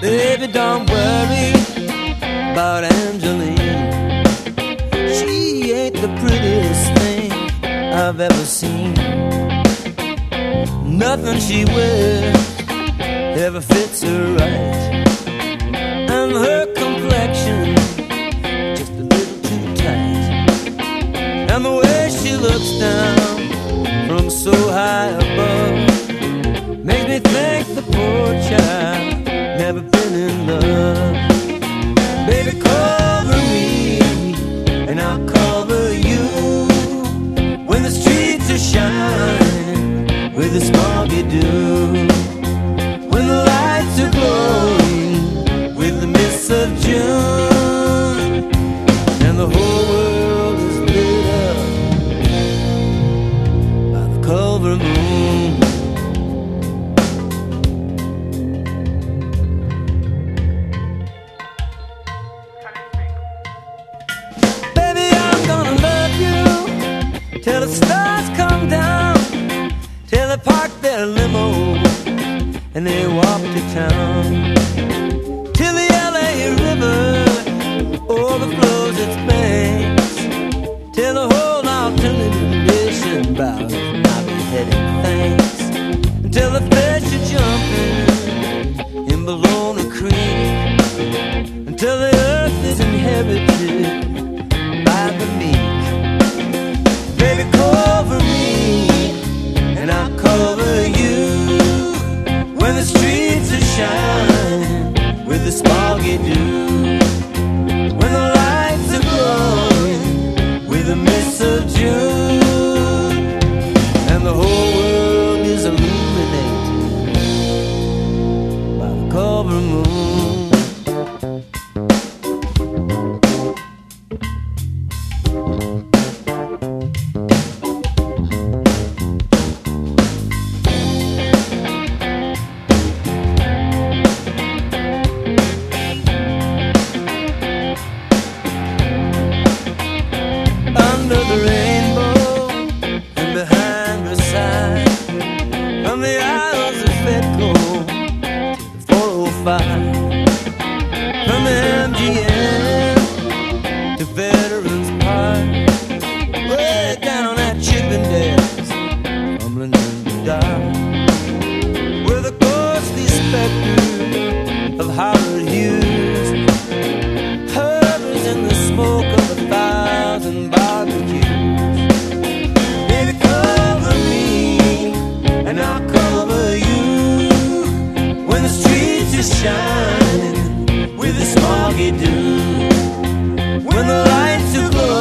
Baby, don't worry about Angeline. She ain't the prettiest thing I've ever seen. Nothing she wears ever fits her right, and her complexion just a little too tight. And the way she looks down from so high above makes me think the poor child never been in love. Baby, cover me and I'll cover you when the streets are shining with a smoggy dew, when the lights are glowing with the mists of June, and the whole world is lit up by the Culver moon. Baby, I'm gonna love you till the stars come down, till they park their limo and they walk to town, till the LA River overflows its banks, till the whole alternative nation bows and I'll be heading thanks, until the fish are jumping in Bologna Creek, until the earth is inhabited by the meek. Baby, cover me and I'll cover you when the streets are shining with the smoggy dew, when the lights are glowing with the mists of June, and the whole world is illuminated by the Culver moon. Under the rainbow and behind her side, from the aisles of Fedco to the 405, from MGM to Veterans Park, way down at Chippendales, rumbling in the dark, where the ghostly specter of Howard Hughes hovers in the smoke of 1,000 barbecues. Baby, cover me and I'll cover you when the streets are shining with a smoggy dew, when the lights are glowing